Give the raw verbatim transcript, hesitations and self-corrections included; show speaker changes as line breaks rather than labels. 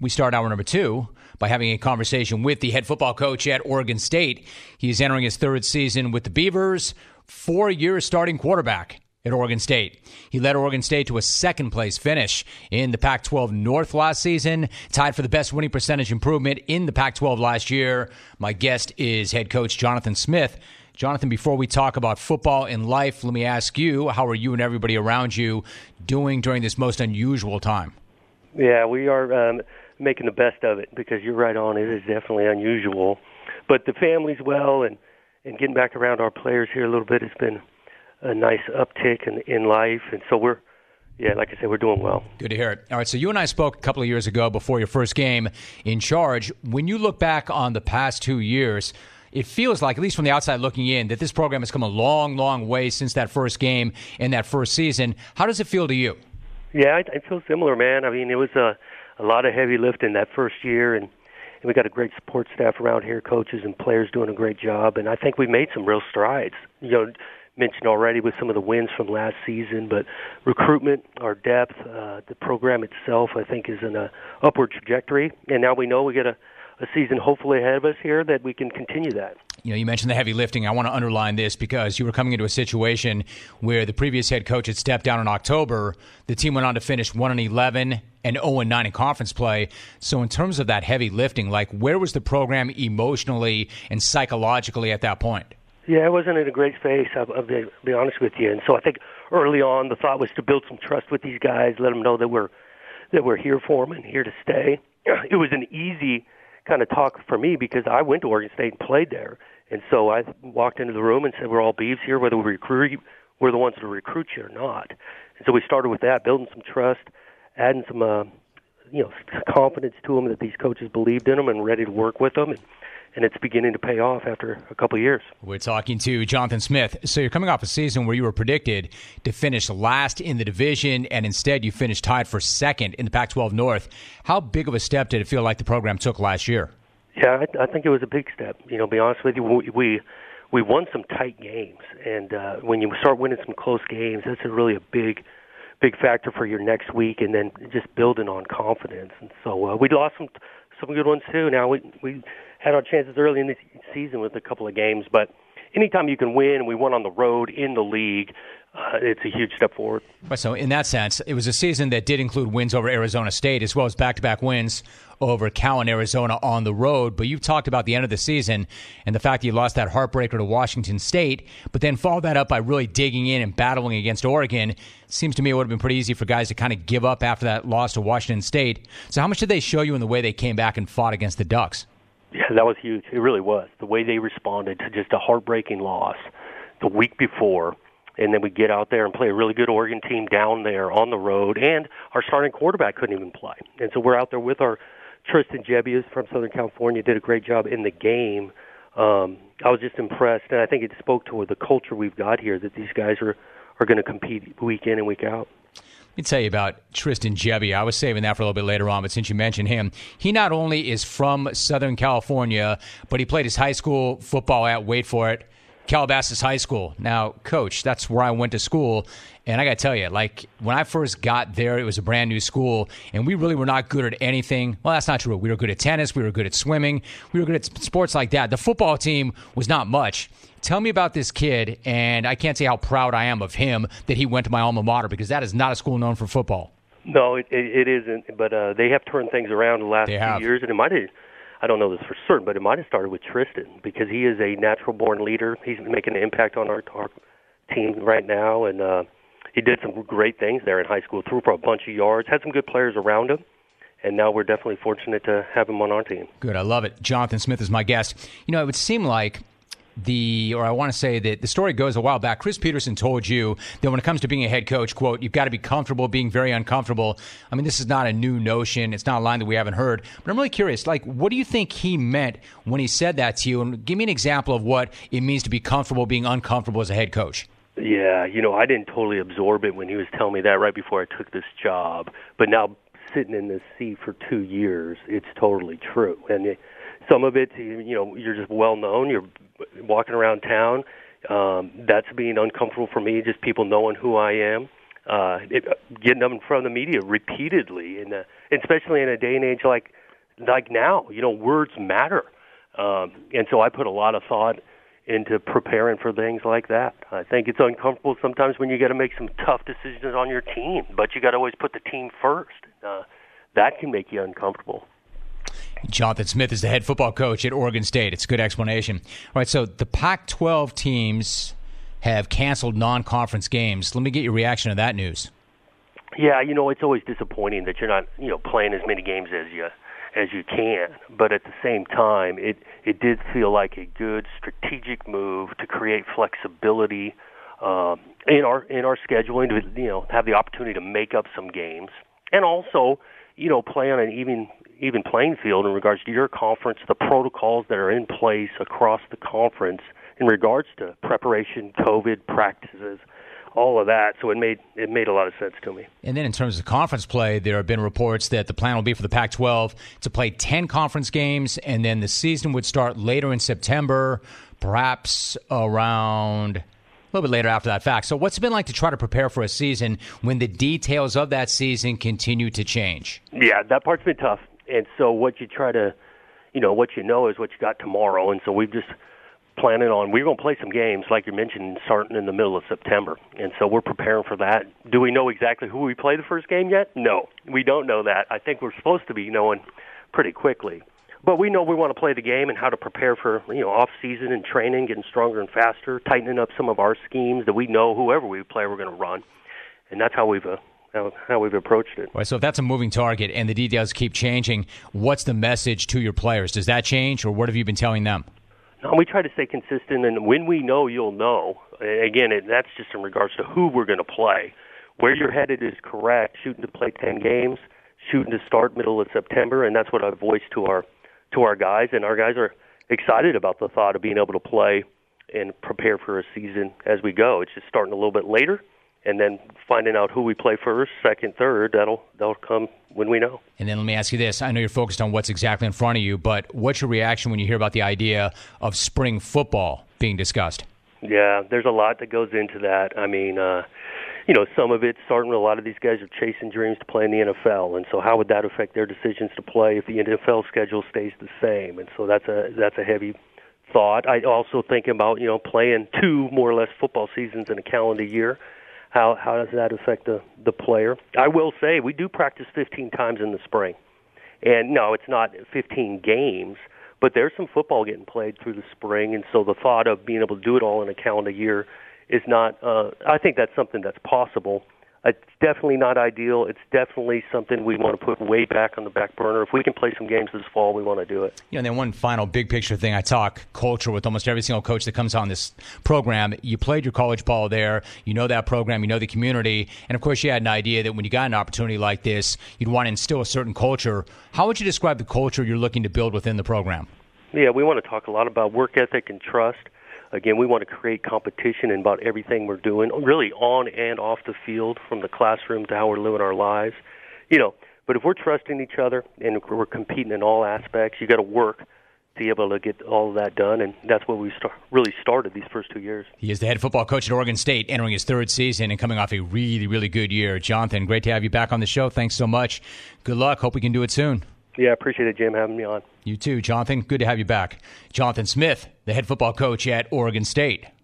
We start hour number two by having a conversation with the head football coach at Oregon State. He's entering his third season with the Beavers, four-year starting quarterback at Oregon State. He led Oregon State to a second-place finish in the Pac twelve North last season, tied for the best winning percentage improvement in the Pac twelve last year. My guest is head coach Jonathan Smith. Jonathan, before we talk about football and life, let me ask you, how are you and everybody around you doing during this most unusual time?
Yeah, we are um, making the best of it because you're right on. It is definitely unusual. But the family's well, and, and getting back around our players here a little bit has been a nice uptick in, in life. And so we're, yeah, like I said, we're doing well.
Good to hear it. All right, so you and I spoke a couple of years ago before your first game in charge. When you look back on the past two years, it feels like, at least from the outside looking in, that this program has come a long, long way since that first game and that first season. How does it feel to you?
Yeah, I, I feel similar, man. I mean, it was a, a lot of heavy lifting that first year, and, and we got a great support staff around here, coaches and players doing a great job, and I think we made some real strides. You know, mentioned already with some of the wins from last season, but recruitment, our depth, uh, the program itself, I think, is in a upward trajectory, and now we know we got a, a season hopefully ahead of us here that we can continue that.
You know, you mentioned the heavy lifting. I want to underline this because you were coming into a situation where the previous head coach had stepped down in October. The team went on to finish one and eleven and oh and nine in conference play. So in terms of that heavy lifting, like, where was the program emotionally and psychologically at that point?
Yeah, it wasn't in a great space, I'll, I'll be, be honest with you. And so I think early on the thought was to build some trust with these guys, let them know that we're that we're here for them and here to stay. It was an easy kind of talk for me because I went to Oregon State and played there. And so I walked into the room and said, we're all Beavs here, whether we recruit, we're the ones to recruit you or not. And so we started with that, building some trust, adding some, uh, you know, confidence to them that these coaches believed in them and ready to work with them. And, and it's beginning to pay off after a couple of years.
We're talking to Jonathan Smith. So you're coming off a season where you were predicted to finish last in the division, and instead you finished tied for second in the Pac twelve North. How big of a step did it feel like the program took last year?
Yeah, I, I think it was a big step. You know, to be honest with you, we we, we won some tight games, and uh, when you start winning some close games, that's a really a big, big factor for your next week, and then just building on confidence. And so uh, we lost some some good ones too. Now we we had our chances early in the season with a couple of games, but anytime you can win, and we won on the road in the league, uh, it's a huge step forward.
So in that sense, it was a season that did include wins over Arizona State as well as back-to-back wins over Cal and Arizona on the road. But you've talked about the end of the season and the fact that you lost that heartbreaker to Washington State, but then followed that up by really digging in and battling against Oregon. Seems to me it would have been pretty easy for guys to kind of give up after that loss to Washington State. So how much did they show you in the way they came back and fought against the Ducks?
Yeah, that was huge. It really was. The way they responded to just a heartbreaking loss the week before, and then we get out there and play a really good Oregon team down there on the road, and our starting quarterback couldn't even play. And so we're out there with our Tristan Gebbia from Southern California, did a great job in the game. Um, I was just impressed, and I think it spoke to the culture we've got here, that these guys are, are going to compete week in and week out.
Let me tell you about Tristan Gebbia. I was saving that for a little bit later on, but since you mentioned him, he not only is from Southern California, but he played his high school football at, wait for it, Calabasas High School. Now, Coach, that's where I went to school, and I got to tell you, like, when I first got there, it was a brand new school, and we really were not good at anything. Well, that's not true. We were good at tennis. We were good at swimming. We were good at sports like that. The football team was not much. Tell me about this kid, and I can't say how proud I am of him that he went to my alma mater, because that is not a school known for football.
No, it, it, it isn't, but uh, they have turned things around the last
they
few
have.
years, and it might have, I don't know this for certain, but it might have started with Tristan, because he is a natural-born leader. He's making an impact on our, our team right now, and uh, he did some great things there in high school, threw for a bunch of yards, had some good players around him, and now we're definitely fortunate to have him on our team.
Good, I love it. Jonathan Smith is my guest. You know, it would seem like the, or I want to say that the story goes a while back, Chris Peterson told you that when it comes to being a head coach, quote, you've got to be comfortable being very uncomfortable. I mean, this is not a new notion. It's not a line that we haven't heard. But I'm really curious, like, what do you think he meant when he said that to you? And give me an example of what it means to be comfortable being uncomfortable as a head coach.
Yeah, you know, I didn't totally absorb it when he was telling me that right before I took this job. But now sitting in this seat for two years, it's totally true. And it, some of it, you know, you're just well-known. You're walking around town. Um, that's being uncomfortable for me, just people knowing who I am. uh, it, getting them in front of the media repeatedly, and uh, especially in a day and age like like now. You know, words matter, um, and so I put a lot of thought into preparing for things like that. I think it's uncomfortable sometimes when you got to make some tough decisions on your team, but you got to always put the team first. Uh, that can make you uncomfortable.
Jonathan Smith is the head football coach at Oregon State. It's a good explanation. All right, so the Pac twelve teams have canceled non-conference games. Let me get your reaction to that news.
Yeah, you know, it's always disappointing that you're not, you know, playing as many games as you as you can. But at the same time, it, it did feel like a good strategic move to create flexibility um, in our in our scheduling to, you know, have the opportunity to make up some games, and also, you know, play on an even even playing field in regards to your conference, the protocols that are in place across the conference in regards to preparation, COVID practices, all of that. So it made it made a lot of sense to me.
And then in terms of conference play, there have been reports that the plan will be for the Pac twelve to play ten conference games, and then the season would start later in September, perhaps around a little bit later after that fact. So what's it been like to try to prepare for a season when the details of that season continue to change?
Yeah, that part's been tough. And so what you try to, you know, what you know is what you got tomorrow. And so we've just planning on, we're going to play some games, like you mentioned, starting in the middle of September. And so we're preparing for that. Do we know exactly who we play the first game yet? No, we don't know that. I think we're supposed to be knowing pretty quickly. But we know we want to play the game and how to prepare for, you know, off-season and training, getting stronger and faster, tightening up some of our schemes that we know whoever we play we're going to run. And that's how we've uh, how, how we've approached it.
Right, so if that's a moving target and the details keep changing, what's the message to your players? Does that change, or what have you been telling them?
No, we try to stay consistent, and when we know, you'll know. Again, it, that's just in regards to who we're going to play. Where you're headed is correct, shooting to play ten games, shooting to start middle of September, and that's what I've voiced to our to our guys, and our guys are excited about the thought of being able to play and prepare for a season as we go. It's just starting a little bit later, and then finding out who we play first, second, third, that'll that'll come when we know.
And then let me ask you this. I know you're focused on what's exactly in front of you, but what's your reaction when you hear about the idea of spring football being discussed?
Yeah, there's a lot that goes into that. I mean, uh, you know, some of it's starting, a lot of these guys are chasing dreams to play in the N F L, and so how would that affect their decisions to play if the N F L schedule stays the same? And so that's a that's a heavy thought. I also think about, you know, playing two more or less football seasons in a calendar year. How how does that affect the, the player? I will say we do practice fifteen times in the spring. And no, it's not fifteen games, but there's some football getting played through the spring, and so the thought of being able to do it all in a calendar year is not, uh, I think that's something that's possible. It's definitely not ideal. It's definitely something we want to put way back on the back burner. If we can play some games this fall, we want to do it.
Yeah, and then one final big picture thing. I talk culture with almost every single coach that comes on this program. You played your college ball there. You know that program. You know the community. And, of course, you had an idea that when you got an opportunity like this, you'd want to instill a certain culture. How would you describe the culture you're looking to build within the program?
Yeah, we want to talk a lot about work ethic and trust. Again, we want to create competition in about everything we're doing, really on and off the field, from the classroom to how we're living our lives. You know, but if we're trusting each other and we're competing in all aspects, you got to work to be able to get all of that done, and that's what we start, really started these first two years.
He is the head football coach at Oregon State, entering his third season and coming off a really, really good year. Jonathan, great to have you back on the show. Thanks so much. Good luck. Hope we can do it soon.
Yeah, I appreciate it, Jim, having me on.
You too, Jonathan. Good to have you back. Jonathan Smith, the head football coach at Oregon State.